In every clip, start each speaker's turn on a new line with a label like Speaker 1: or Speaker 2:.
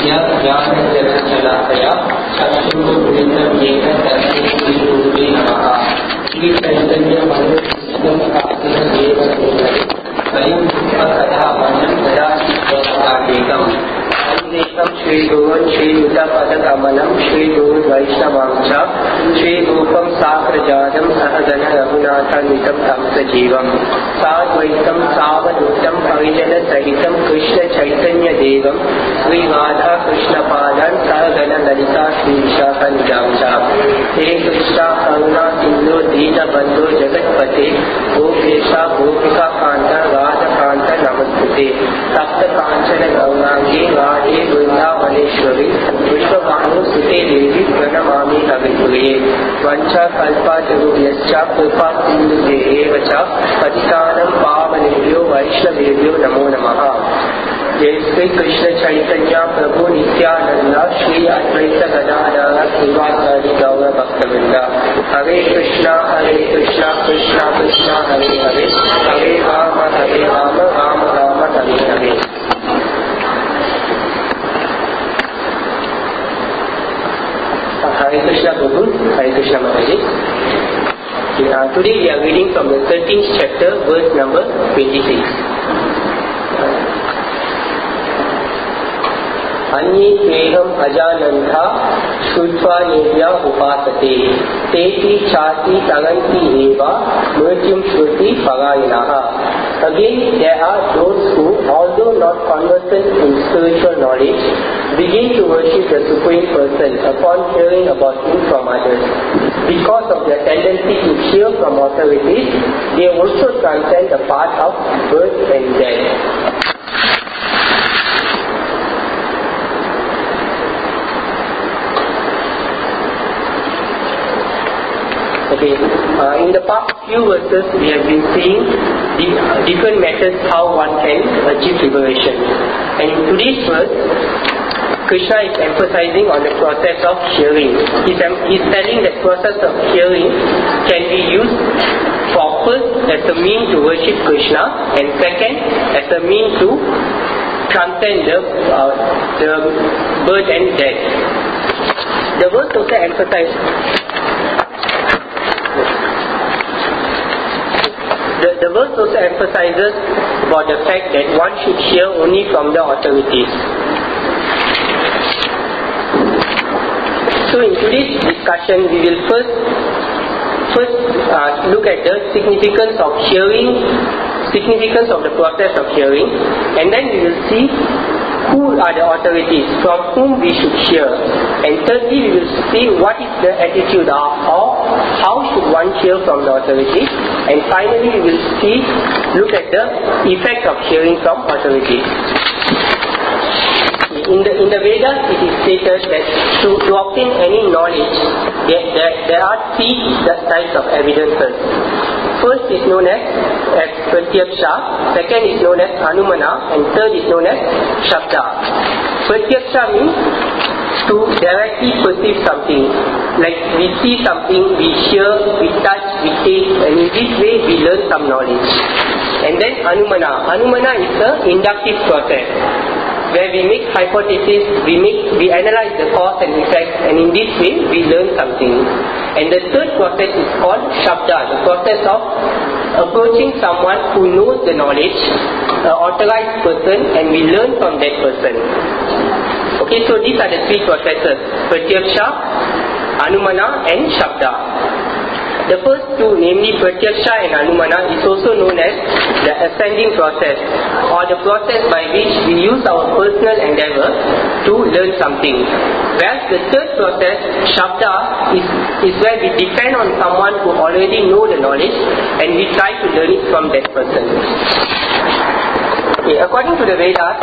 Speaker 1: ज्ञानजलशलाकया चक्षुरुन्मिलितं येन तस्मै श्रीगुरुवे नमः। श्रीचैतन्यमनोभीष्टं स्वयं कथामनं ददाति अन्येकं श्रीगुरुन् श्रीयुतपदकमलं श्रीगुरुवैष्णवां च श्रीरूपं साग्रजातं सहगण रघुनाथान्वितं तं सजीवं साद्वैतं सावधूतं परिजनसहितं कृष्णचैतन्यदेवं श्रीराधा कृष्णपादान् सहगण ललिता श्रीविशाखान्वितां च। हे कृष्णा करुणा सिन्धो दीनबन्धो जगत्पते गोपेशा गोपिकान्त राधकान्त नमस्ते। सप्तकाञ्चन गौराङ्गे राधे वृन्दावनेश्वरी विश्वभानुसुते देवी प्रणमामि हविप्रिये। वञ्चाकल्पतरुभ्यश्च कृपासिन्धुभ्येव च पतितानां पावनेभ्यो वैष्णवेभ्यो नमो नमः। जय श्री कृष्ण चैतन्य प्रभु नित्यानंद श्री अद्वैत गदाधर श्रीवासादि गौर भक्तवृंद। हरे कृष्णा कृष्णा कृष्णा हरे हरे, हरे Ram Ram Ram Hare Hare. Hare Krishna Prabhu, Hare Krishna Mataji. Today we are reading from the 13th chapter, verse number 26. अन्ये त्वेहम् अजानन्ता श्रुत्वा नेभ्या उपासते तेति चाति तरन्ति एव मृत्युं श्रुति परायणाः. Again, there are those who, although not conversant in spiritual knowledge, begin to worship the Supreme Person upon hearing about him from others. Because of their tendency to hear from authorities, they also transcend the path of birth and death. Okay. In the past few verses, we have been seeing different methods how one can achieve liberation. And in today's verse, Krishna is emphasizing on the process of hearing. He is telling that process of hearing can be used for first as a means to worship Krishna, and second as a means to transcend the birth and death. The verse also emphasizes The verse also emphasizes about the fact that one should hear only from the authorities. So in today's discussion, we will first look at the significance of hearing, significance of the process of hearing, and then we will see who are the authorities from whom we should hear, and thirdly we will see what is the attitude or how should one hear from the authorities, and finally we will look at the effect of hearing from authorities. In the Vedas it is stated that to obtain any knowledge there are three types of evidences. First is known as Pratyaksha, second is known as Anumana, and third is known as Shabda. Pratyaksha means to directly perceive something, like we see something, we hear, we touch, we taste, and in this way we learn some knowledge. And then Anumana is the inductive process, where we make hypotheses, we analyze the cause and effect, and in this way we learn something. And the third process is called Shabda, the process of approaching someone who knows the knowledge, an authorized person, and we learn from that person. Okay, so these are the three processes: Pratyaksha, Anumana, and Shabda. The first two, namely Pratyaksha and Anumana, is also known as the ascending process, or the process by which we use our personal endeavor to learn something. Whereas the third process, Shabda, is where we depend on someone who already know the knowledge and we try to learn it from that person. Okay, according to the Vedas,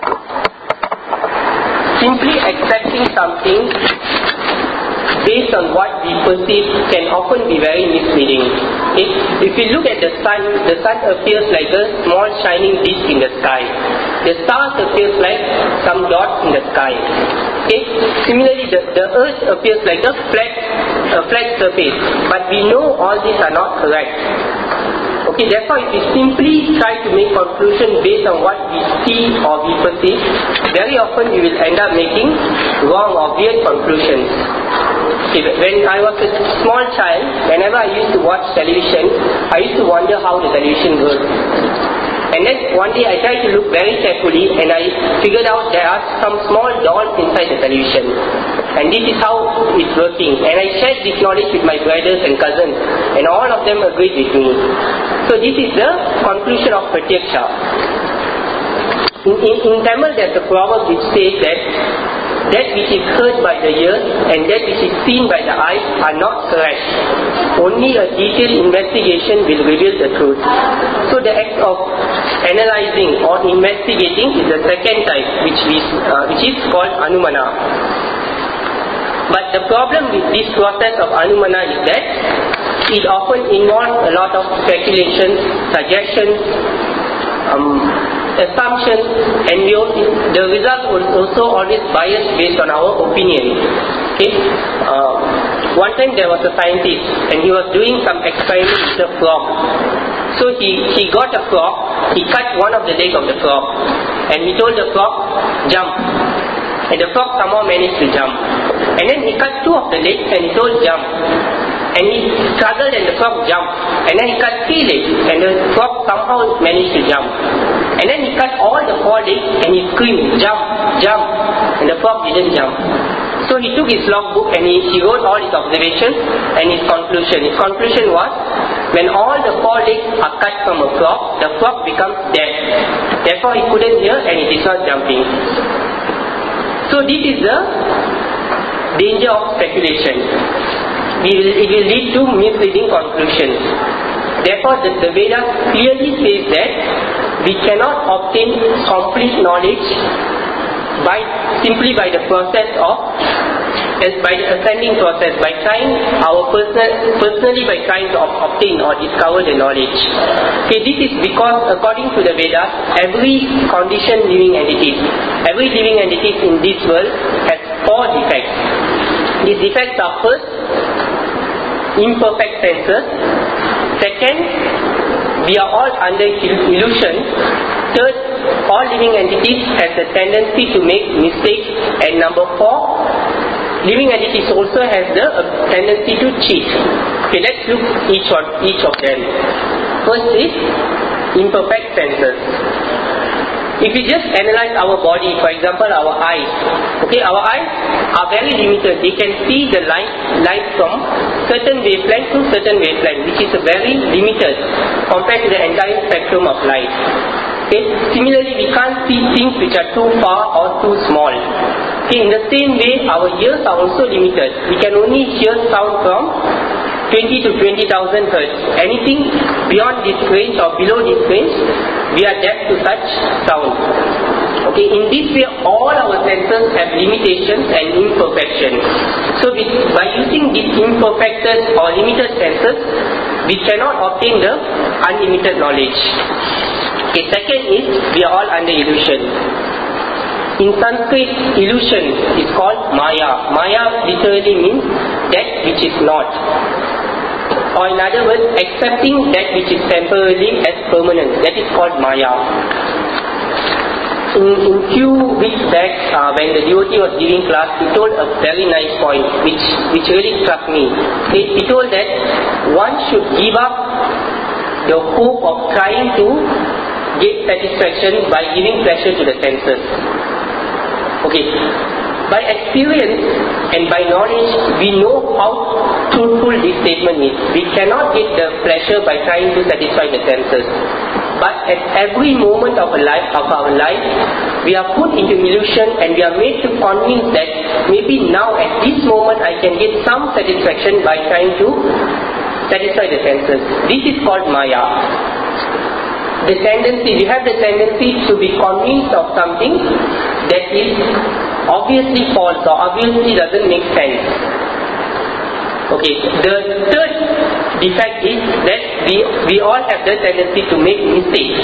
Speaker 1: simply accepting something based on what we perceive can often be very misleading. If we look at the sun appears like a small shining disk in the sky. The stars appears like some dots in the sky. Okay? Similarly, the earth appears like a flat surface. But we know all these are not correct. Okay? Okay, therefore if we simply try to make conclusion based on what we see or we perceive, very often we will end up making wrong or weird conclusions. Okay, when I was a small child, whenever I used to watch television, I used to wonder how the television works. And then one day I tried to look very carefully and I figured out there are some small dolls inside the television. And this is how it's working. And I shared this knowledge with my brothers and cousins and all of them agreed with me. So this is the conclusion of Pratyaksha. In Tamil there's a proverb which says that which is heard by the ears and that which is seen by the eyes are not correct. Only a detailed investigation will reveal the truth. So the act of analyzing or investigating is the second type, which is called Anumana. But the problem with this process of Anumana is that it often involves a lot of speculation, suggestions, assumptions, and the result was also always biased based on our opinion. Okay? One time there was a scientist and he was doing some experiment with a frog. So he got a frog, he cut one of the legs of the frog and he told the frog, jump. And the frog somehow managed to jump. And then he cut two of the legs and he told, jump. And he struggled and the frog jumped. And then he cut 3 legs and the frog somehow managed to jump. And then he cut all the 4 legs and he screamed, jump, jump. And the frog didn't jump. So he took his logbook and he wrote all his observations and his conclusion. His conclusion was, when all the 4 legs are cut from a frog, the frog becomes dead. Therefore he couldn't hear and it is not jumping. So this is the danger of speculation. It will lead to misleading conclusions. Therefore the Vedas clearly says that we cannot obtain complete knowledge simply by the process of by the ascending process, by trying personally by trying to obtain or discover the knowledge. Okay, this is because according to the Vedas, every conditioned living entity in this world has 4 defects. These defects are first, imperfect senses. Second, we are all under illusion. Third, all living entities has a tendency to make mistakes. And number 4, living entities also has the tendency to cheat. Okay, let's look each of them. First is imperfect senses. If we just analyze our body, for example our eyes, okay, our eyes are very limited. They can see the light from certain wavelength to certain wavelength, which is very limited compared to the entire spectrum of light. Okay. Similarly, we can't see things which are too far or too small. Okay. In the same way, our ears are also limited. We can only hear sound from 20 to 20,000 hertz. Anything beyond this range or below this range, we are deaf to such sound. Okay, in this way all our senses have limitations and imperfections. So by using these imperfected or limited senses, we cannot obtain the unlimited knowledge. Okay, second is we are all under illusion. In Sanskrit, illusion is called Maya. Maya literally means that which is not. Or in other words, accepting that which is temporary as permanent. That is called Maya. In few weeks back, when the devotee was giving class, he told a very nice point which really struck me. He told that one should give up the hope of trying to get satisfaction by giving pleasure to the senses. Okay, by experience and by knowledge, we know how truthful this statement is. We cannot get the pleasure by trying to satisfy the senses. But at every moment of our life, we are put into illusion and we are made to convince that maybe now at this moment I can get some satisfaction by trying to satisfy the senses. This is called Maya. We have the tendency to be convinced of something that is obviously false or obviously doesn't make sense. Okay, the third defect is that we all have the tendency to make mistakes.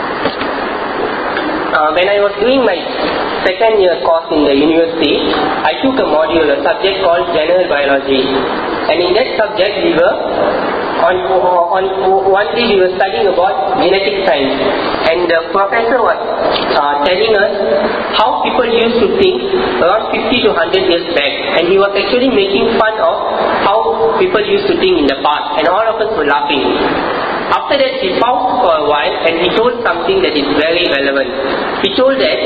Speaker 1: When I was doing my second year course in the university, I took a subject called General Biology. And in that subject we were one day we were studying about genetic science, and the professor was telling us how people used to think around 50 to 100 years back, and he was actually making fun of how people used to think in the past, and all of us were laughing. After that, he paused for a while and he told something that is very relevant. He told that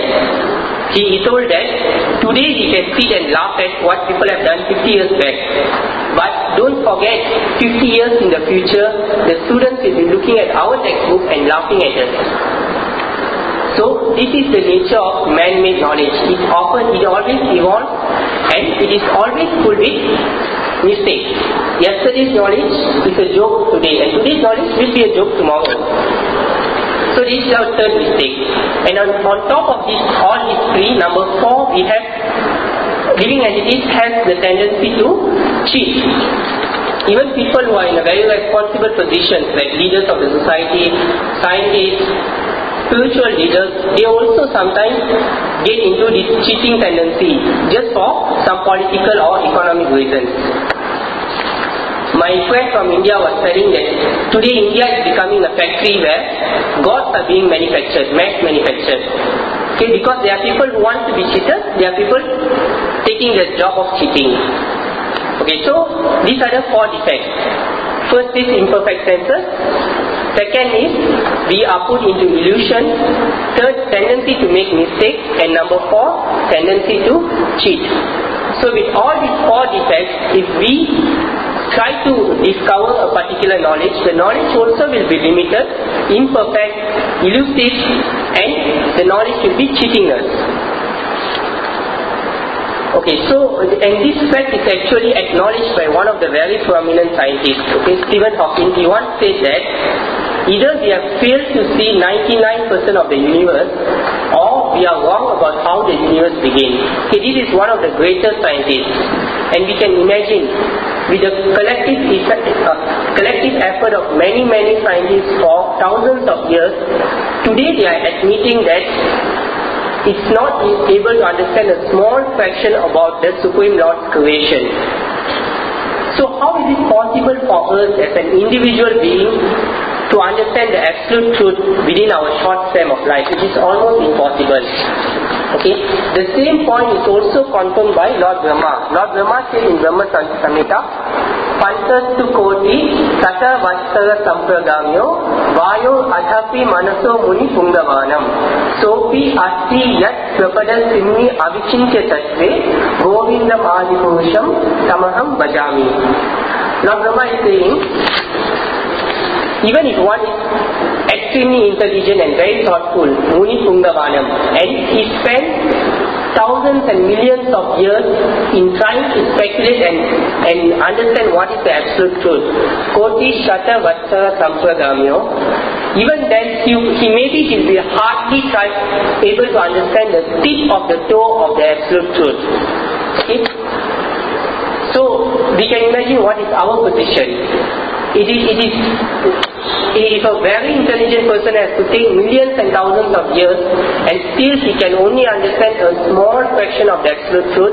Speaker 1: today we can sit and laugh at what people have done 50 years back. But don't forget, 50 years in the future, the students will be looking at our textbook and laughing at us. So this is the nature of man-made knowledge. It always evolves, and it is always full with mistakes. Yesterday's knowledge is a joke today, and today's knowledge will be a joke tomorrow. So this is our third mistake. And on top of this, all these three, number 4, we have living entities have the tendency to cheat. Even people who are in a very responsible positions, like leaders of the society, scientists, spiritual leaders, they also sometimes get into this cheating tendency just for some political or economic reasons. My friend from India was telling that today India is becoming a factory where gods are being manufactured, mass manufactured. Okay, because there are people who want to be cheaters, there are people taking the job of cheating. Okay, so these are the 4 defects. First is imperfect senses. Second is we are put into illusion. Third, tendency to make mistakes. And number 4, tendency to cheat. So with all these 4 defects, if we try to discover a particular knowledge, the knowledge also will be limited, imperfect, elusive, and the knowledge will be cheating us. Okay, so, and this fact is actually acknowledged by one of the very prominent scientists, okay, Stephen Hawking. He once said that either we have failed to see 99% of the universe, or we are wrong about how the universe began. Okay, this is one of the greatest scientists, and we can imagine with the collective effort of many scientists for thousands of years, today they are admitting that it's not able to understand a small fraction about the Supreme Lord's creation. So how is it possible for us as an individual being to understand the absolute truth within our short span of life? It is almost impossible. Okay. The same point is also confirmed by Lord Brahma. Lord Brahma said in Brahma Samhita, Panchastu koti sata vatsara sampragamyo vayo adhapi manaso muni pungavanam sopi asti yat prapada simni avichintya tattve govindam adipurusham tamaham bhajami. Lord Brahma is saying, even if one is extremely intelligent and very thoughtful, Muni Pungavanam, and he spent thousands and millions of years in trying to speculate and understand what is the absolute truth. Koti Shata Vatsara Sampragamyo. Even then, he maybe will be hardly able to understand the tip of the toe of the absolute truth. Okay? So, we can imagine what is our position. If a very intelligent person has to take millions and thousands of years and still he can only understand a small fraction of the absolute truth,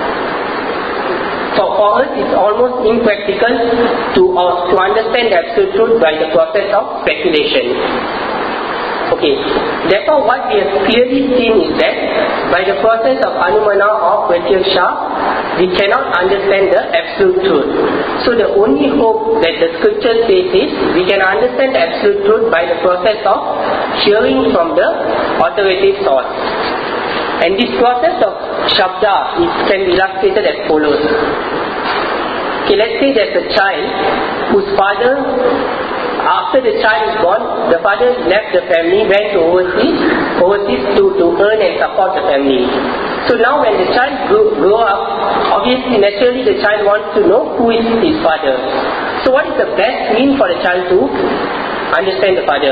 Speaker 1: so for us it's almost impractical to understand the absolute truth by the process of speculation. Okay, therefore what we have clearly seen is that by the process of Anumana or Pratyaksha, we cannot understand the absolute truth. So the only hope that the scripture says is we can understand the absolute truth by the process of hearing from the authoritative source. And this process of Shabda can be illustrated as follows. Okay, let's say there's a child whose father, after the child is born, the father left the family, went to overseas to earn and support the family. So now when the child grow up, obviously naturally the child wants to know who is his father. So what is the best mean for the child to understand the father?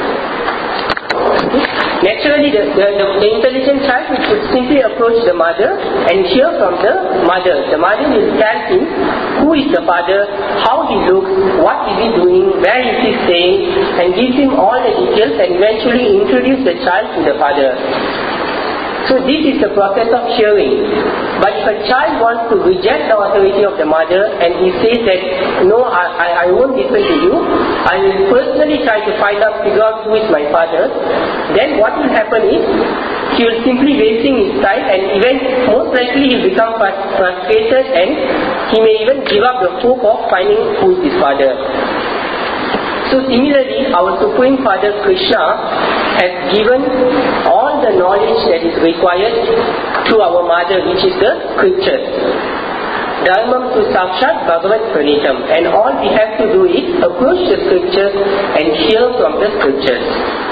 Speaker 1: Naturally the intelligent child would simply approach the mother and hear from the mother. The mother will tell him who is the father, how he looks, what is he doing, where is he staying, and gives him all the details and eventually introduce the child to the father. So this is the process of hearing. But if a child wants to reject the authority of the mother and he says that, no, I won't listen to you, I will personally try to figure out who is my father, then what will happen is, he will simply wasting his time, and most likely he will become frustrated, and he may even give up the hope of finding who is his father. So similarly, our Supreme Father Krishna has given all the knowledge that is required to our mother, which is the scriptures. Dharmam tu sakshat bhagavat pranitam, and all we have to do is approach the scriptures and hear from the scriptures.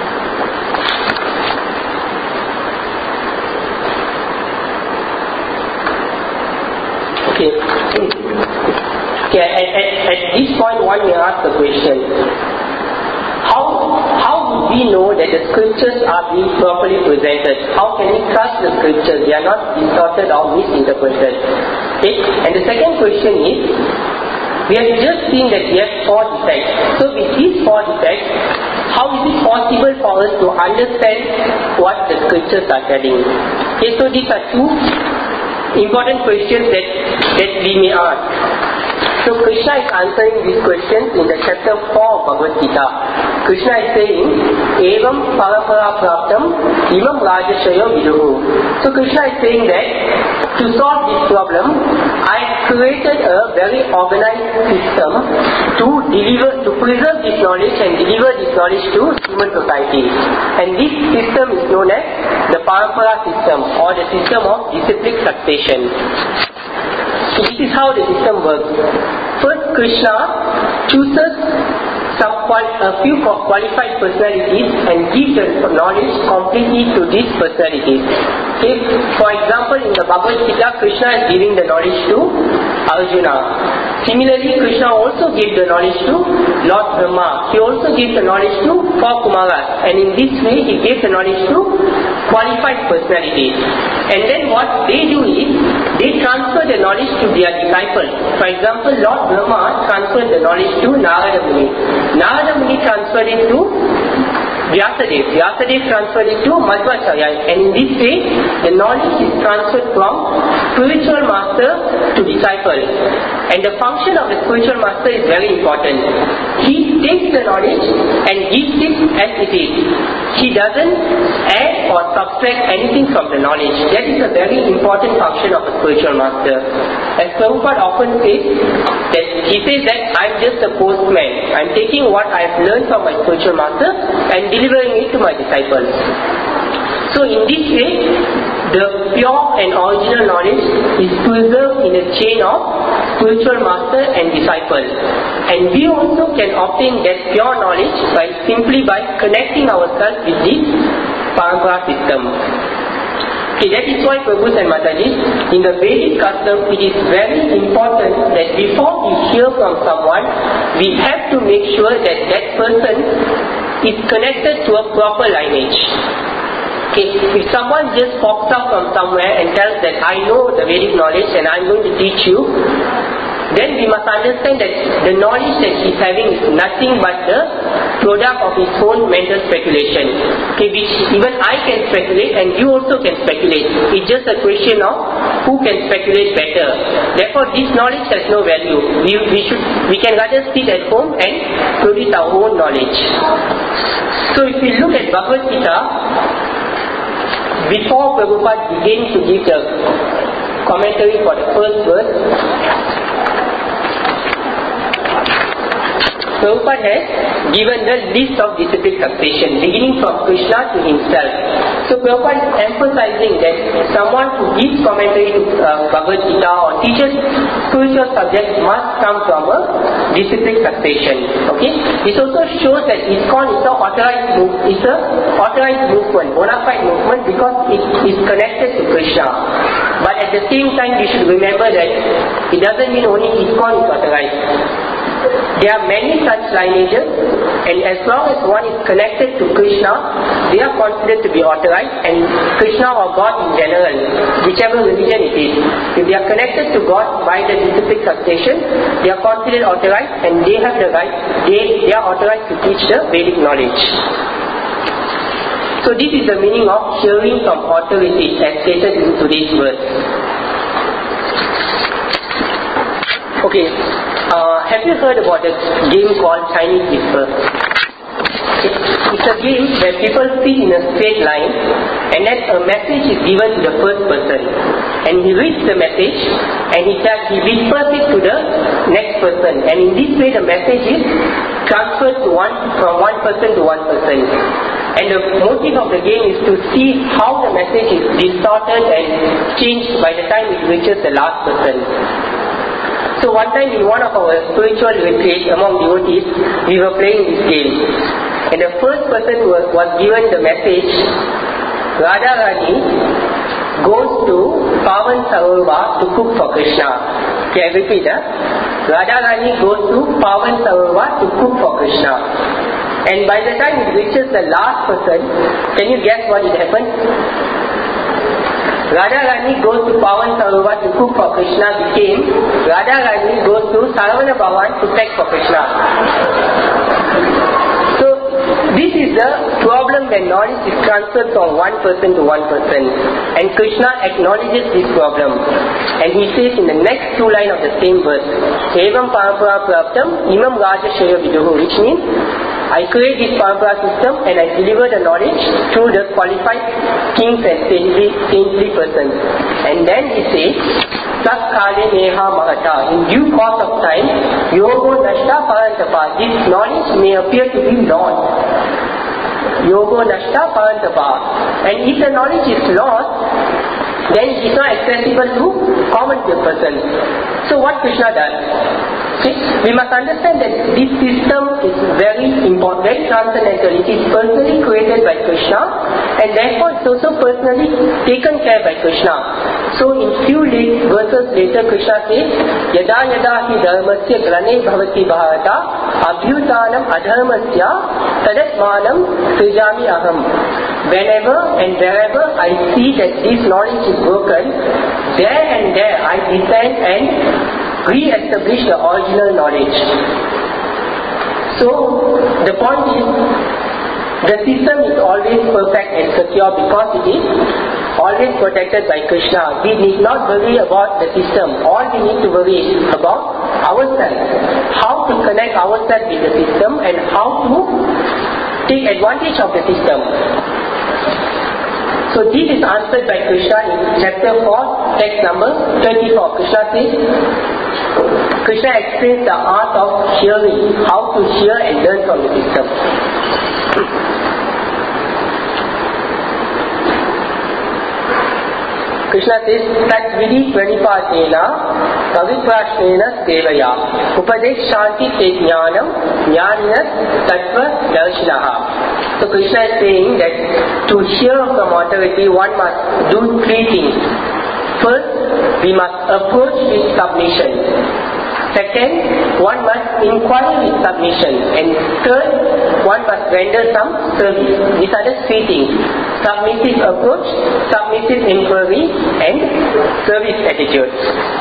Speaker 1: Okay, at this point one may ask the question, how would we know that the scriptures are being properly presented? How can we trust the scriptures? They are not distorted or misinterpreted. Okay? And the second question is, we have just seen that we have 4 defects. So with these 4 defects, how is it possible for us to understand what the scriptures are telling? Okay, so these are 2 important questions that we may ask. So Krishna is answering these questions in the chapter 4 of Bhagavad Gita. Krishna is saying, Evam parampara praptam imam rajashaya viduhu. So Krishna is saying that to solve this problem, I created a very organized system to preserve this knowledge and deliver this knowledge to human society. And this system is known as the parampara system, or the system of disciplic succession. So this is how the system works. First, Krishna chooses a few qualified personalities and gives the knowledge completely to these personalities. Okay? For example, in the Bhagavad Gita, Krishna is giving the knowledge to Arjuna. Similarly, Krishna also gave the knowledge to Lord Brahma. He also gave the knowledge to 4 Kumaras. And in this way, he gave the knowledge to qualified personalities. And then what they do is, they transfer the knowledge to their disciples. For example, Lord Brahma transferred the knowledge to Narada Muni. Narada Muni transferred it to Vyasadeva. Vyasadeva transferred it to Madhvacharya. And in this way, the knowledge is transferred from spiritual master to disciple. And the function of the spiritual master is very important. He takes the knowledge and gives it as it is. He doesn't add or subtract anything from the knowledge. That is a very important function of a spiritual master. As Prabhupada often says, that he says that I'm just a postman. I'm taking what I have learned from my spiritual master and delivering it to my disciples. So in this way, the pure and original knowledge is preserved in a chain of spiritual master and disciple. And we also can obtain that pure knowledge simply by connecting ourselves with this parampara system. Okay, that is why Prabhus and Matajis, in the Vedic custom, it is very important that before we hear from someone, we have to make sure that that person is connected to a proper lineage. Okay, if someone just pops up from somewhere and tells that I know the Vedic knowledge and I'm going to teach you, then we must understand that the knowledge that he's having is nothing but the product of his own mental speculation. Okay, which even I can speculate and you also can speculate. It's just a question of who can speculate better. Therefore, this knowledge has no value. We can rather sit at home and produce our own knowledge. So if we look at Bhagavad Gita, before Prabhupada began to give the commentary for the first verse, Prabhupada has given the list of disciplic succession, beginning from Krishna to himself. So Prabhupada is emphasizing that someone who gives commentary to Bhagavad Gita or teaches spiritual subjects must come from a disciplic succession. Okay? This also shows that ISKCON is an authorized movement, bona fide movement, because it is connected to Krishna. But at the same time, we should remember that it doesn't mean only ISKCON is authorized. There are many such lineages, and as long as one is connected to Krishna, they are considered to be authorized, and Krishna or God in general, whichever religion it is, if they are connected to God by the disciplic succession, they are considered authorized, and they have the right, they are authorized to teach the Vedic knowledge. So this is the meaning of hearing from authority as stated in today's verse. Okay, have you heard about a game called Chinese Whisper? It's a game where people sit in a straight line and then a message is given to the first person, and he reads the message and he whispers it to the next person, and in this way the message is transferred from one person to one person. And the motive of the game is to see how the message is distorted and changed by the time it reaches the last person. So one time in one of our spiritual retreats among devotees, we were playing this game. And the first person was given the message, Radharani goes to Pavan Sarovar to cook for Krishna. Okay, I repeat. Radharani goes to Pavan Sarovar to cook for Krishna. And by the time it reaches the last person, can you guess what it happened? Radharani goes to Pavan Sarovar to cook for Krishna became Radharani goes to Saravana Bhavan to beg for Krishna. So this is the problem when knowledge is transferred from one person to one person, and Krishna acknowledges this problem, and he says in the next two lines of the same verse, Evam Parampara Praptam Imam Rajashaya Viduhu, which means I create this parampara system and I deliver the knowledge through the qualified kings and saintly persons. And then he says, Satkale Neha Mahata, in due course of time, Yogo Nashta Parantapa, this knowledge may appear to be lost. Yogo Nashta Parantapa. And if the knowledge is lost, then it is not accessible to common person. So what Krishna does? See, we must understand that this system is very important, very transcendental. It is personally created by Krishna, and therefore it is also personally taken care by Krishna. So in few verses later, Krishna says, Yada yada hi dharmasya grane bhavati bharata abhyutanam adharmasya tadatmanam srijami aham. Whenever and wherever I see that this knowledge is broken, there and there I descend and re-establish the original knowledge. So the point is, the system is always perfect and secure because it is always protected by Krishna. We need not worry about the system. All we need to worry is about ourselves. How to connect ourselves with the system and how to take advantage of the system. So this is answered by Krishna in chapter 4, text number 34. Krishna says, Krishna explains the art of hearing, how to hear and learn from the system. Krishna says, Tat Vidi Pranipatena Paviprashnena Sevaya Upadesh Shanti Te Jnanam Jnaninas Tattva Darshinaha. So Krishna is saying that to hear from authority, one must do three things. First, we must approach with submission. Second, one must inquire with submission. And third, one must render some service. These are the three things: submissive approach, submissive inquiry, and service attitude.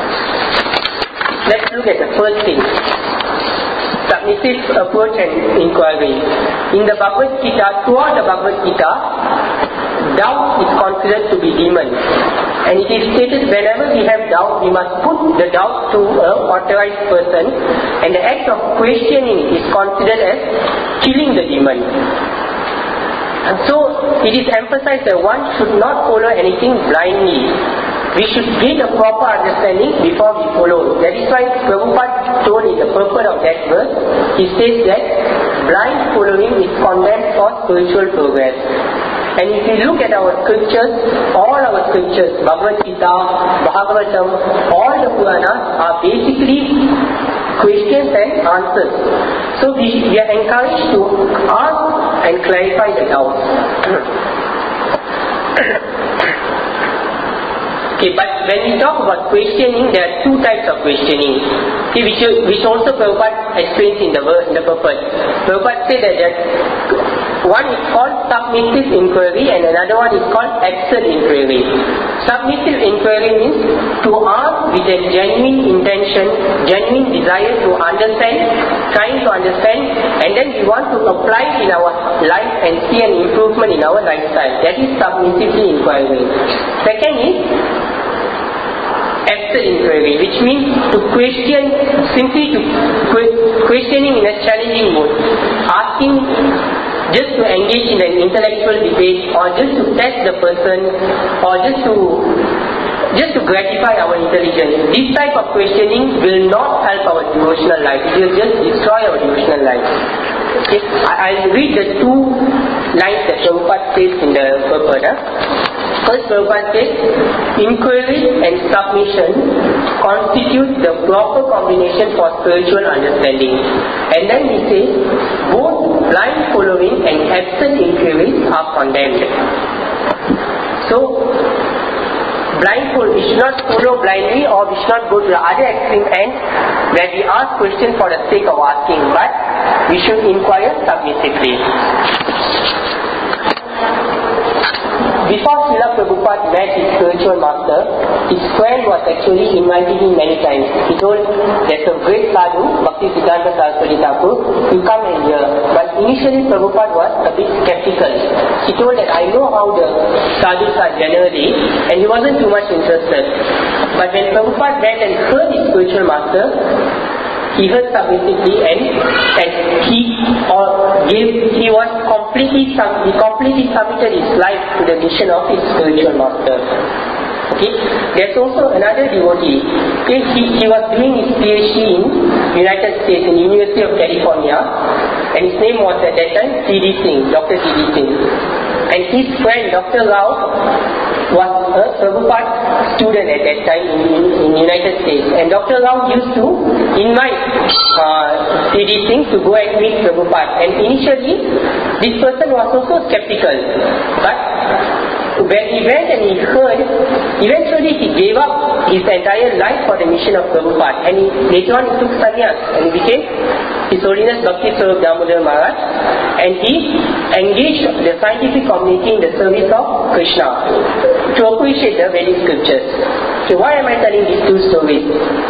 Speaker 1: Let's look at the first thing: submissive approach and inquiry. In the Bhagavad Gita, throughout the Bhagavad Gita, doubt is considered to be demon. And it is stated whenever we have doubt, we must put the doubt to an authorized person, and the act of questioning is considered as killing the demon. And so it is emphasized that one should not follow anything blindly. We should gain a proper understanding before we follow. That is why Prabhupada told in the purport of that verse, he says that blind following is condemned for spiritual progress. And if you look at our scriptures, all our scriptures, Bhagavad Gita, Bhagavatam, all the Puranas are basically questions and answers. So we are encouraged to ask and clarify the doubts. Okay, but when we talk about questioning, there are two types of questioning, okay, which also Prabhupada explains in the purport. Prabhupada said that one is called submissive inquiry and another one is called absent inquiry. Submissive inquiry means to ask with a genuine intention, genuine desire to understand, trying to understand, and then we want to apply it in our life and see an improvement in our lifestyle. That is submissively inquiring. Second is absent inquiry, which means to question, simply to questioning in a challenging mode, asking just to engage in an intellectual debate, or just to test the person, or just to gratify our intelligence. This type of questioning will not help our devotional life. It will just destroy our devotional life. Okay. I'll read the two lines that Prabhupada says in the purport. First, Prabhupada says, inquiry and submission constitute the proper combination for spiritual understanding. And then he says, both blind following and absent inquiries are condemned. So, we should not follow blindly, or we should not go to the other extreme end where we ask questions for the sake of asking, but we should inquire submissively. Before Srila Prabhupada met his spiritual master, his friend was actually inviting him many times. He told, there's a great sadhu, Bhaktisiddhanta Saraswati Thakur, you come and hear. But initially Prabhupada was a bit skeptical. He told that I know how the sadhus are generally, and he wasn't too much interested. But when Prabhupada went and heard his spiritual master, he heard submissively, and he completely submitted his life to the mission of his spiritual master. Okay. There's also another devotee. Okay. He was doing his PhD in United States, in University of California, and his name was at that time C.D. Singh, Dr. C.D. Singh. And his friend Dr. Rao was a Prabhupada student at that time in United States, and Dr. Rao used to invite C.D. Singh to go and meet Prabhupada. And initially this person was also skeptical, but when he went and he heard, eventually he gave up his entire life for the mission of Prabhupada, and later on he took sannyas and he became His Holiness Bhakti Swarup Damodar Maharaj, and he engaged the scientific community in the service of Krishna to appreciate the Vedic scriptures. So why am I telling these two stories?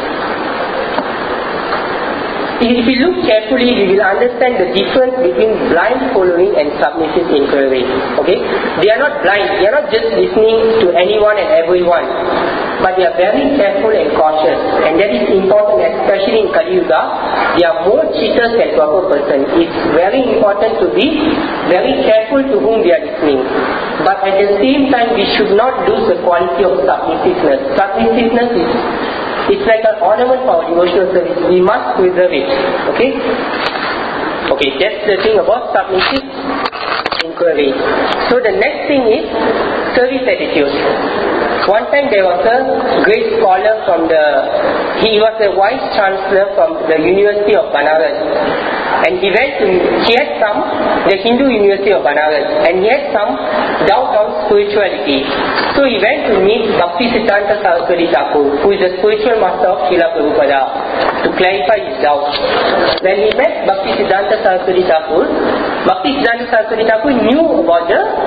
Speaker 1: If we look carefully, we will understand the difference between blind following and submissive inquiry. Okay? They are not blind. They are not just listening to anyone and everyone, but they are very careful and cautious. And that is important, especially in Kali Yuga. They are more cheaters than proper persons. It's very important to be very careful to whom we are listening. But at the same time, we should not lose the quality of submissiveness. Submissiveness is it's like an ornament for our devotional service. We must preserve it. Okay? Okay, that's the thing about submissive inquiry. So the next thing is service attitude. One time there was a great scholar he was a vice chancellor from the University of Banaras, and he had the Hindu University of Banaras, and he had some doubt on spirituality. So he went to meet Bhaktisiddhanta Saraswati Thakur, who is the spiritual master of Srila Prabhupada, to clarify his doubts. When he met Bhaktisiddhanta Saraswati Thakur knew about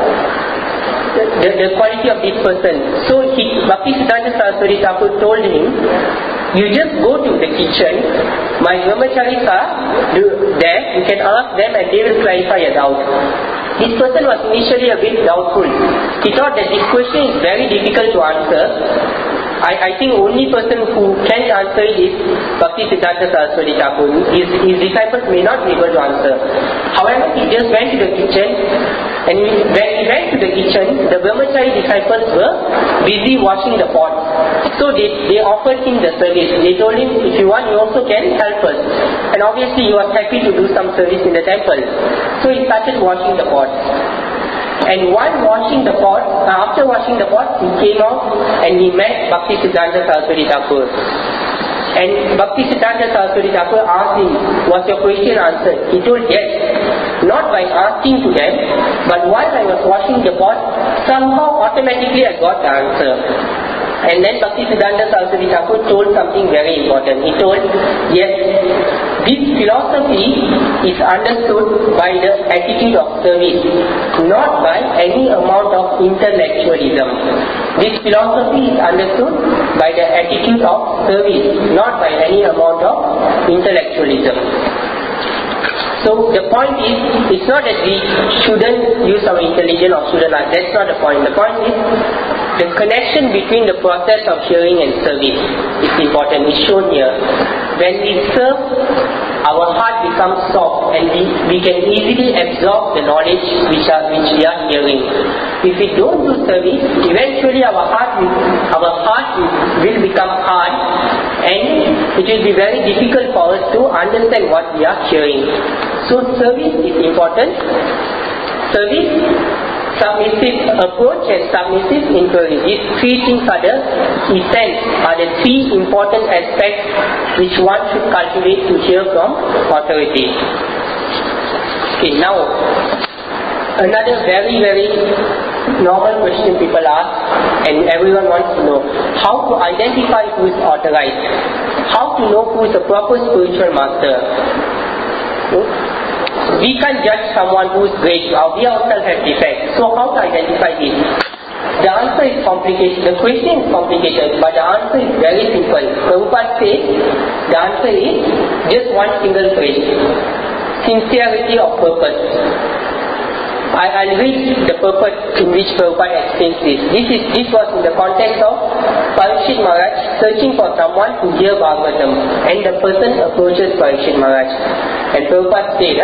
Speaker 1: the quality of this person. So Bhaktisiddhanta Saraswati Thakur told him, you just go to the kitchen, my brahmacharis are there, you can ask them and they will clarify your doubt. This person was initially a bit doubtful. He thought that this question is very difficult to answer. I think only person who can answer it is Bhaktisiddhanta Saraswati Thakur. His disciples may not be able to answer. However, he just went to the kitchen, and when he went to the kitchen, the brahmachari disciples were busy washing the pot. So they offered him the service. They told him, if you want, you also can help us. And obviously he was happy to do some service in the temple. So he started washing the pot. And while washing the pot, after washing the pot, he came out and he met Bhaktisiddhanta Saraswati Thakur. And Bhaktisiddhanta Saraswati Thakur asked him, was your question answered? He told yes. Not by asking to them, but while I was washing the pot, somehow automatically I got the answer. And then Bhaktisiddhanta Saraswati Thakur told something very important. He told, yes, this philosophy is understood by the attitude of service, not by any amount of intellectualism. This philosophy is understood by the attitude of service, not by any amount of intellectualism. So the point is, it's not that we shouldn't use our intelligence or shouldn't learn. That's not the point. The point is, the connection between the process of hearing and service is important. It's shown here. When we serve, our heart becomes soft and we can easily absorb the knowledge which we are hearing. If we don't do service, eventually our heart will become hard and it will be very difficult for us to understand what we are hearing. So service is important. Service, submissive approach and submissive inquiry. These three things are the essence, are the three important aspects which one should cultivate to hear from authority. Okay, now another very, very normal question people ask and everyone wants to know: how to identify who is authorized? How to know who is a proper spiritual master? We can't judge someone who is great. We ourselves have defects. So how to identify this? The answer is complicated. The question is complicated, but the answer is very simple. Prabhupada says the answer is just one single phrase: sincerity of purpose. I'll read the purpose in which Prabhupada explains this. This was in the context of Parikshit Maharaj searching for someone to hear Bhagavatam, and the person approaches Parikshit Maharaj. And Prabhupada said,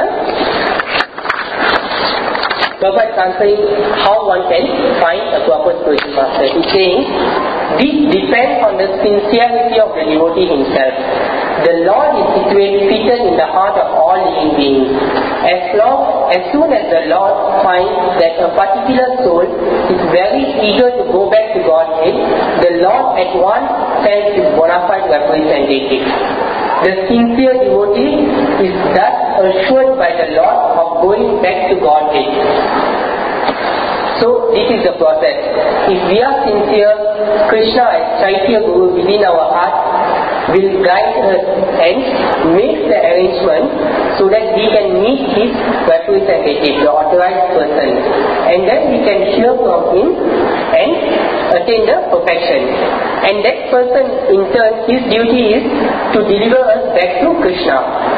Speaker 1: Prabhupada is answering how one can find a proper spiritual master. He's saying, this depends on the sincerity of the devotee himself. The Lord is seated in the heart of all living beings. As soon as the Lord finds that a particular soul is very eager to go back to Godhead, the Lord at once sends his bona fide representative. The sincere devotee is thus assured by the Lord of going back to Godhead. So this is the process. If we are sincere, Krishna as Chaitya Guru within our heart will guide us and make the arrangement so that we can meet his representative, the authorized person, and then we can hear from him and attain the perfection. And that person in turn, his duty is to deliver us back to Krishna.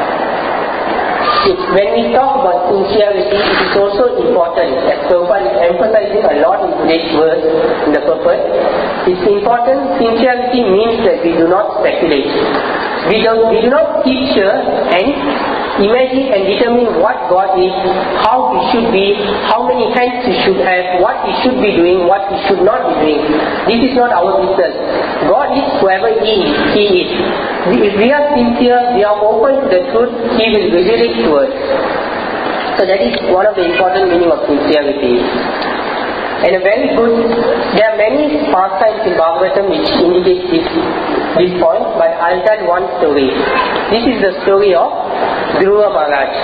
Speaker 1: When we talk about sincerity, it is also important, as Prabhupada is emphasizing a lot in today's verse, in the purpose. It's important. Sincerity means that we do not speculate. We do not picture and imagine and determine what God is, how He should be, how many hands He should have, what He should be doing, what He should not be doing. This is not our business. God is whoever He is. If we are sincere, we are open to the truth, He will reveal it to us. So that is one of the important meaning of sincerity. And there are many pastimes in Bhagavatam which indicate this point, but I'll tell one story. This is the story of Dhruva Maharaj.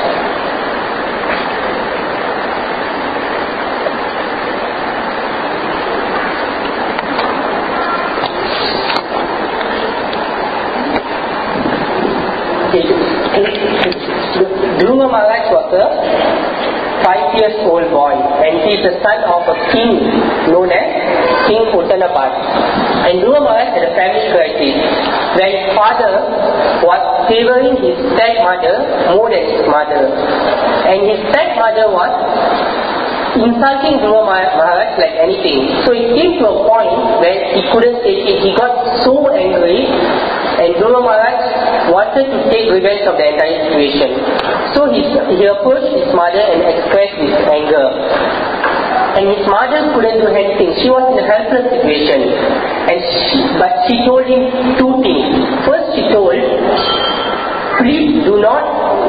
Speaker 1: Dhruva Maharaj was a 5-year-old boy, and he is the son of a king known as King Uttanapad. And Dhruva Maharaj had a family crisis where his father was favoring his stepmother more than his mother, and his stepmother was insulting Dhruva Maharaj like anything. So it came to a point where he couldn't take it. He got so angry, and Dhruva Maharaj wanted to take revenge of the entire situation. So he approached his mother and expressed his anger. And his mother couldn't do anything. She was in a helpless situation. But she told him two things. First, she told, please do not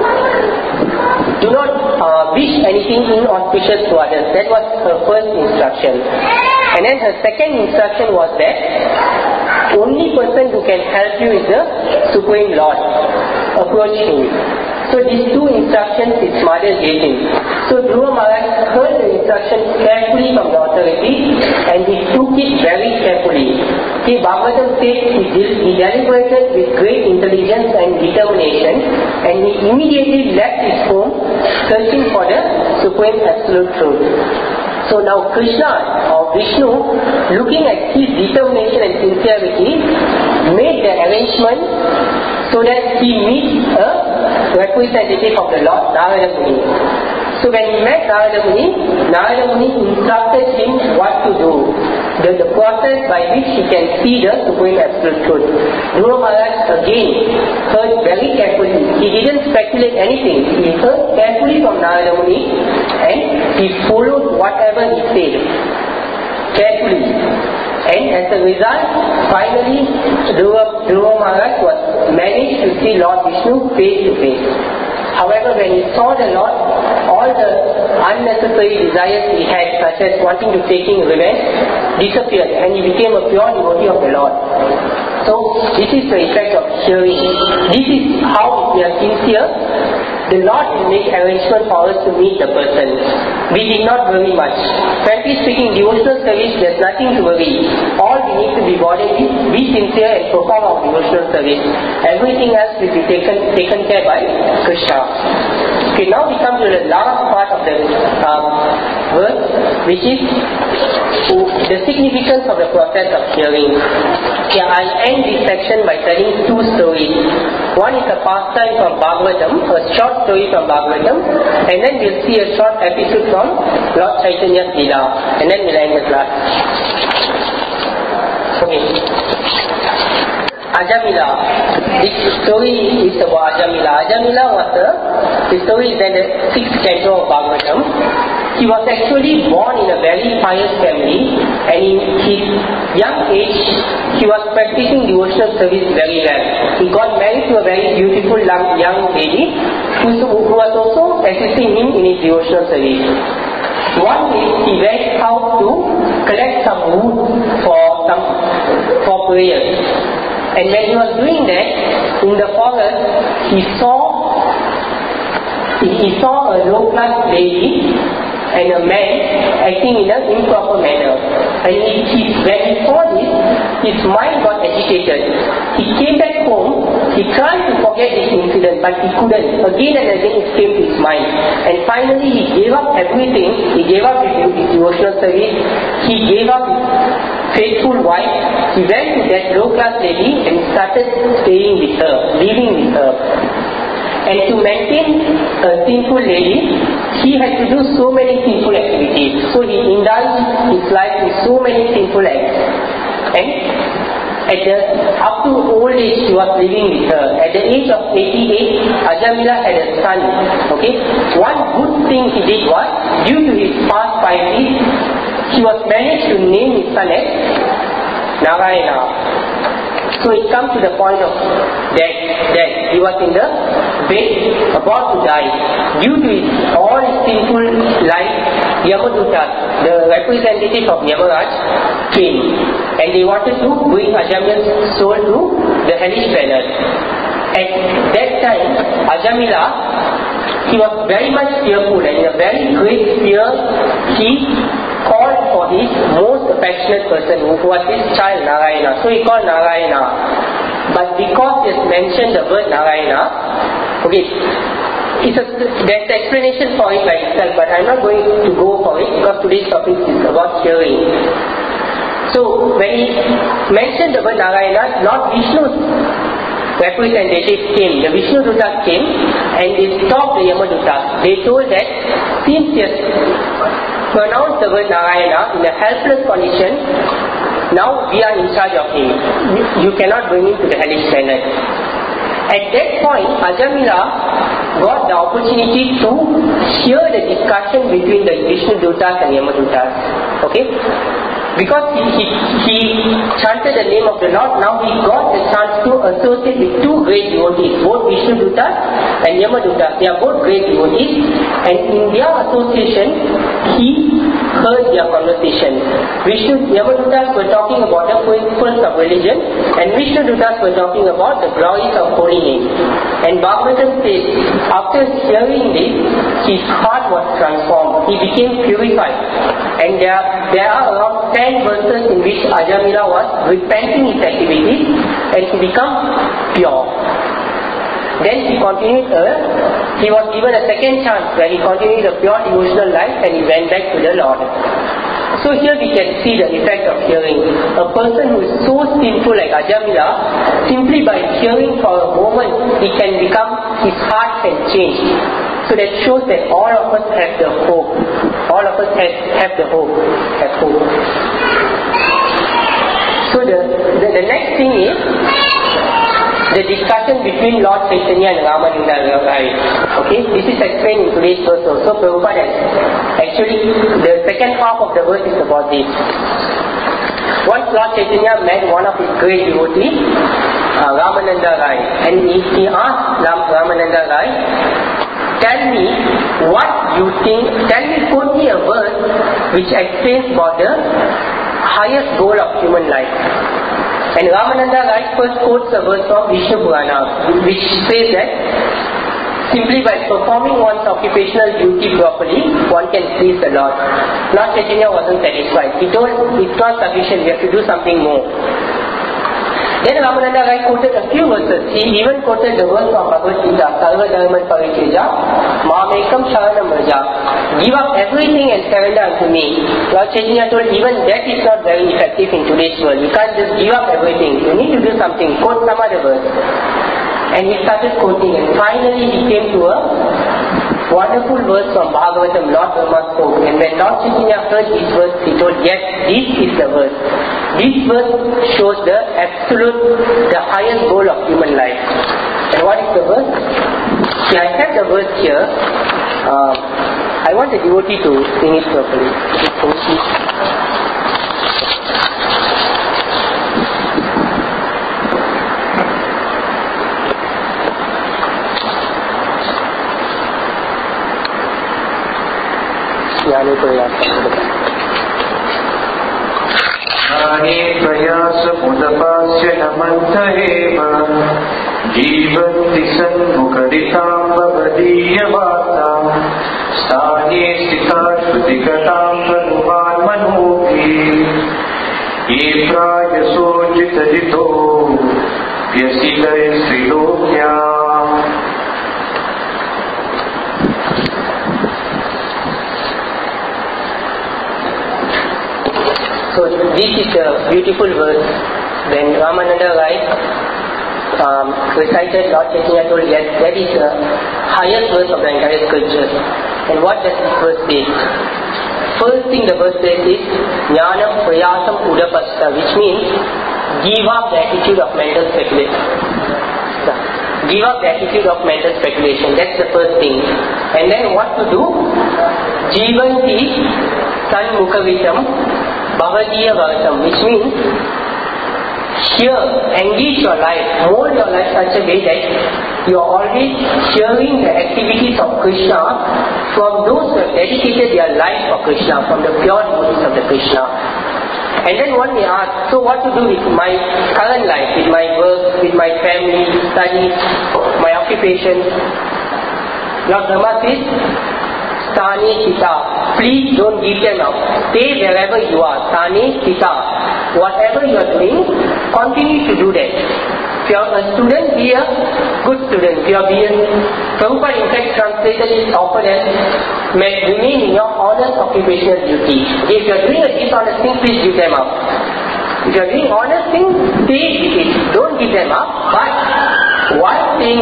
Speaker 1: wish anything inauspicious to others. That was her first instruction. And then her second instruction was that only person who can help you is the Supreme Lord. approached him. So these two instructions his mother gave him. So Dhruva Maharaj heard the instruction carefully from the authority and he took it very carefully. Bhagavatam says he deliberated with great intelligence and determination and he immediately left his home searching for the Supreme Absolute Truth. So now Krishna or Vishnu, looking at his determination and sincerity, made the arrangement so that he meets a representative of the Lord, Narada Muni. So when he met Narada Muni instructed him what to do, the process by which he can see the Supreme Absolute Truth. Dhruva Maharaj again heard very carefully. He didn't speculate anything. He heard carefully from Narada Muni and he followed whatever he said carefully. And as a result, finally Dhruva Maharaj managed to see Lord Vishnu face to face. However, when he saw the Lord, all the unnecessary desires he had, such as wanting to take revenge, disappeared and he became a pure devotee of the Lord. So, this is the effect of hearing. This is how, if we are sincere, the Lord will make arrangement for us to meet the person. We did not worry much. Frankly speaking, devotional service, there's nothing to worry. All we need to be bothered is be sincere and perform our devotional service. Everything else will be taken care by Krishna. Okay, now we come to the last part of the verse, which is the significance of the process of hearing. Okay, I'll end this section by telling two stories. One is a pastime from Bhagavatam, a short story from Bhagavatam, and then we'll see a short episode from Lord Chaitanya's Leela, and then we'll end the class. Okay. Ajamila. This story is about Ajamila. Ajamila was the story is in the 6th canto of Bhagavatam. He was actually born in a very pious family, and in his young age, he was practicing devotional service very well. He got married to a very beautiful young lady who was also assisting him in his devotional service. One day, he went out to collect some wood for prayers. And when he was doing that, in the forest, he saw a low-class lady and a man acting in an improper manner. And when he saw this, his mind got agitated. He came back home, he tried to forget this incident, but he couldn't. Again and again it came to his mind. And finally he gave up everything. He gave up his devotional service. He gave up his faithful wife. He went to that low-class lady and started staying with her, living with her. And to maintain a sinful lady, he had to do so many sinful activities. So he indulged his life in so many sinful acts. And up to old age he was living with her. At the age of 88, Ajamila had a son. Okay? One good thing he did was, due to his past piety, he was managed to name his son as Narayana. So it comes to the point of death. He was in the bed about to die. Due to all his sinful life, Yamaduta, the representative of Yamaraj, came and they wanted to bring Ajamila's soul to the hellish planet. At that time, Ajamila, he was very much fearful, and in a very great fear, he called for his most affectionate person, who was his child Narayana. So he called Narayana. But because he has mentioned the word Narayana, okay, there's an explanation for it by itself, but I'm not going to go for it because today's topic is about hearing. So when he mentioned the word Narayana, Lord Vishnu's representative came, the Vishnu Duta came, and they stopped the Yamaduta. They told that since he has pronounced the word Narayana in a helpless condition, now we are in charge of him. You cannot bring him to the hellish planet. At that point, Ajamila got the opportunity to hear the discussion between the Vishnu Dutas and Yamadutas. Okay? Because he chanted the name of the Lord, now he got the chance to associate with two great devotees, both Vishnu Dutas and Yamadutas. They are both great devotees, and in their association, he heard their conversation. Yamadutas were talking about the principles of religion, and Vishnudutas were talking about the glories of holy name. And Bhagavatam says, after hearing this, his heart was transformed. He became purified. And there are around 10 verses in which Ajamila was repenting his activities and he became pure. Then he was given a second chance where he continued a pure devotional life and he went back to the Lord. So here we can see the effect of hearing. A person who is so sinful like Ajamila, simply by hearing for a moment, his heart can change. So that shows that all of us have the hope. All of us have hope. So the next thing is the discussion between Lord Chaitanya and Ramananda Rai. Okay, this is explained in today's verse also. Prabhupada actually, the second half of the verse is about this. Once Lord Chaitanya met one of his great devotees, Ramananda Rai, and he asked Ramananda Rai, tell me what you think, quote me a verse which explains about the highest goal of human life. And Ramananda Rai first quotes a verse from Vishnu Purana, which says that simply by performing one's occupational duty properly, one can please the Lord. Lord Chaitanya wasn't satisfied. He told, it's not sufficient, we have to do something more. Then Ramananda Rai quoted a few verses. He even quoted the verse from Bhagavad Gita, Sarva Dharman Parityajya, Mamekam Sharanam Vraja. Give up everything and surrender unto me. Lord Chaitanya told, even that is not very effective in today's world. You can't just give up everything. You need to do something. Quote some other verse. And he started quoting, and finally he came to a wonderful verse from Bhagavatam, Lord Brahma spoke. And when Lord Chaitanya heard this verse, he told, yes, this is the verse. This verse shows the highest goal of human life. And what is the verse? See, I have the verse here. I want the devotee to sing it properly.
Speaker 2: प्रयास उदपास्य नमन्तरेव जीवन्ति सन्मुखरितां भवदीयवार्तां स्थाने स्थिता श्रुतिकथां तनुवान् मनोभिः ये प्रायसोचितजितो व्यसितैस्त्रिलोक्याम्.
Speaker 1: So this is a beautiful verse. When Ramananda Rai recited, Lord Chaitanya told, yes, that is the highest verse of the entire scripture. And what does this verse say? First thing the verse says is Jnanam Prayasam Udapasta, which means give up the attitude of mental speculation. Give up the attitude of mental speculation. That's the first thing. And then what to do? Jivanti Sanmukhavitam Bhavadiya Vartam, which means here, engage your life, mold your life such a way that you are always sharing the activities of Krishna from those who have dedicated their life for Krishna, from the pure devotees of the Krishna. And then one may ask, so what to do with my current life, with my work, with my family, studies, my occupation? Lord Brahma says, Stani Sita, please don't give them up. Stay wherever you are. Stani Sita. Whatever you are doing, continue to do that. If you are a student, be a good student. If you are Prabhupada in fact translated it often as remain in your honest occupational duty. If you are doing a dishonest thing, please give them up. If you are doing honest things, stay with it. Don't give them up. But while staying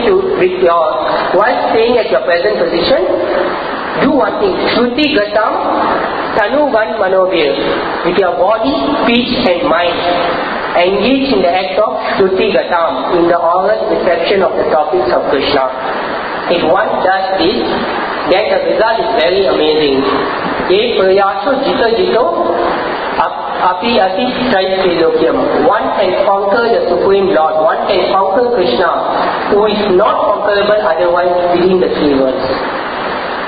Speaker 1: at your present position, do one thing, Shruti Gatam Tanu Van Manobir. With your body, speech and mind, engage in the act of Shruti Gatam, in the oral reception of the topics of Krishna. If one does this, then the result is very amazing. Ye prayaso jita jito api ati trailokyam. One can conquer the Supreme Lord, one can conquer Krishna, who is not conquerable otherwise within the 3 worlds.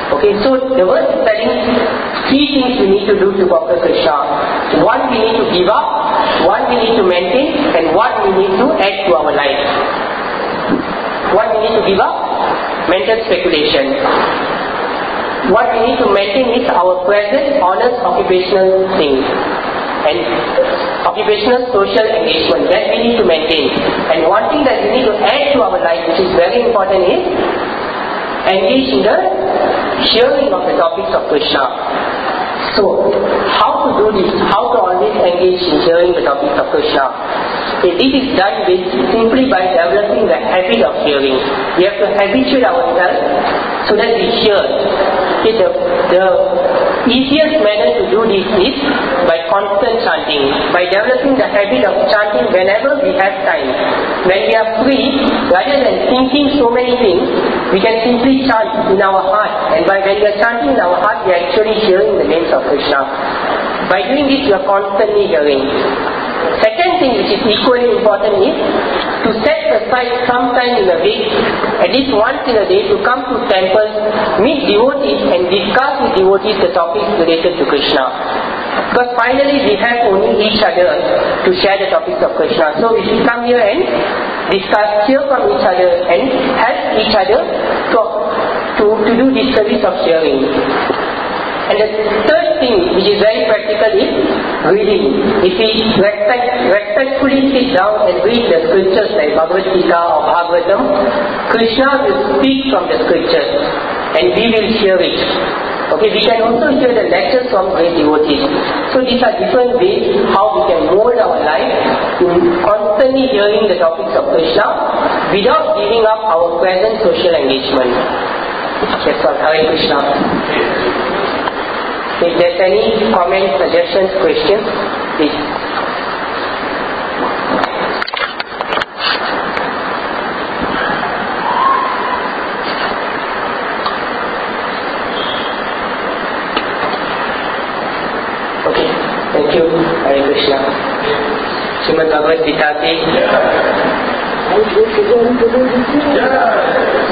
Speaker 1: Okay, so the verse is telling three things we need to do to conquer Krishna. One we need to give up, one we need to maintain, and one we need to add to our life. What we need to give up? Mental speculation. What we need to maintain is our present honest occupational things and occupational social engagement that we need to maintain. And one thing that we need to add to our life, which is very important, is engage in the sharing of the topics of Krishna. So, how to do this? How to always engage in sharing the topics of Krishna? Okay, this is done simply by developing the habit of hearing. We have to habituate ourselves so that we hear. Okay, the easiest manner to do this is by constant chanting, by developing the habit of chanting whenever we have time. When we are free, rather than thinking so many things, we can simply chant in our heart. And when we are chanting in our heart, we are actually hearing the names of Krishna. By doing this, we are constantly hearing. Second thing which is equally important is to set aside some time in a week, at least once in a day, to come to temples, meet devotees and discuss with devotees the topics related to Krishna. Because finally we have only each other to share the topics of Krishna. So we should come here and discuss, hear from each other and help each other to do this service of sharing. And the third thing, which is very practical, is reading. If we respectfully sit down and read the scriptures like Bhagavad Gita or Bhagavatam, Krishna will speak from the scriptures and we will hear it. Okay, we can also hear the lectures from great devotees. So these are different ways how we can mold our life in constantly hearing the topics of Krishna without giving up our present social engagement. That's all. Hare Krishna. If there's any comments, suggestions, questions, please. Okay, thank you. Hare Krishna. Srimad Bhagavad Gita.